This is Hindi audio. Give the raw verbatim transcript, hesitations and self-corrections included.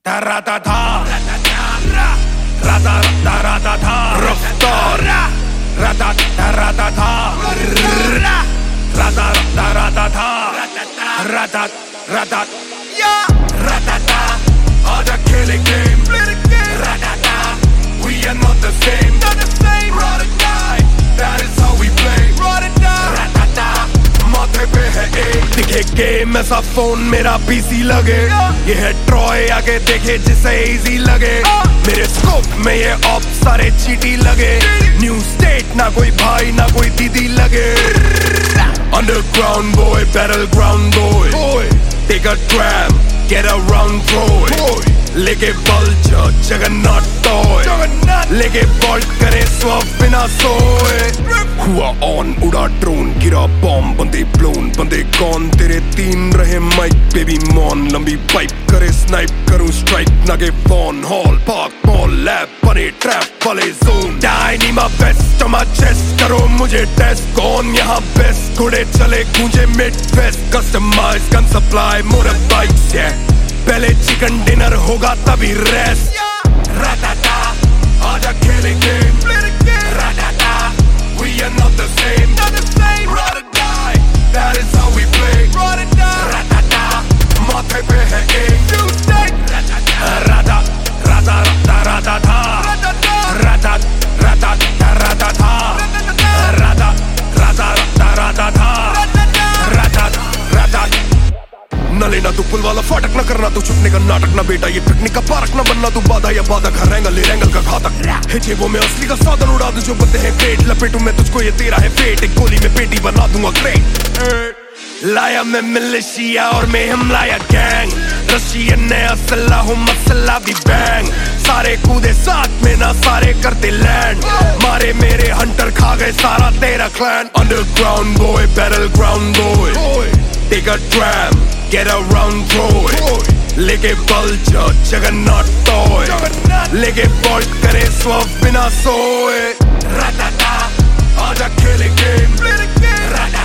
राता था राता राता था रफ्तार राता राता था राता राता था राता राता राता था आजा खेले गेम राता we are not the same ride or die that is how we play राता माथे पे है एक दिखे गेम ऐसा फोन मेरा पीसी लगे ये है ट्रॉय आगे देखे जिसे इजी लगे मेरे स्कोप में ये ऑप सारे चीटी लगे न्यू स्टेट ना कोई भाई ना कोई दीदी लगे underground boy battle ground boy take a tram get around boy लेके बल्चर जगन्नाथ टॉय लेके बॉल्ट करे स्वर्फ बिना सोए हुआ ऑन उड़ा ड्रोन गिरा बॉम्ब बंदे ब्लोन बंदे कौन तेरे तीन रहे माइक बेबी मॉन लंबी पाइप करे स्नाइप करूं स्ट्राइक नगे phone hall park mall lab बने ट्रैप वाले जोन डाई मा बेस्ट ऑन माय चेस्ट करो मुझे टेस्ट कौन यहाँ बेस्ट घोड़े चले गूंजे mid fest customize gun supply motor bikes है पहले चिकन डिनर होगा तभी रेस्ट राता आजा खेले गेम राता we are not the same ride or die that is how we play राता माथे पे है एक राता राता राता राता था राता राता राता था राता राता राता था राता राता न लेना तू पुल वाला फाटक न करना तू छुपने का नाटक ना बेटा ये पिकनिक का पार्क न बनना तू बाधा या बाधा घर रहेगा ले रेंगल का घातक है जेबों में असली का साधन उड़ा दूं जो बनते हैं ग्रेट लपेटूं मैं तुझको ये तेरा है फेट एक गोली में पेटी बना दूंगा ग्रेट लाया मैं मिलिशिया और मैं हम लाया गैंग रशियन ने असला हूँ मसला भी बैंग सारे कूदे साथ में ना सारे करते लैंड मारे मेरे हंटर खा गए सारा तेरा clan underground boy battle ground boy take a tram get around boy लेके बल्चर जगन्नाथ टॉय लेके बॉल्ट करे स्वर्फ बिना सोए राता आजा खेले गेम राता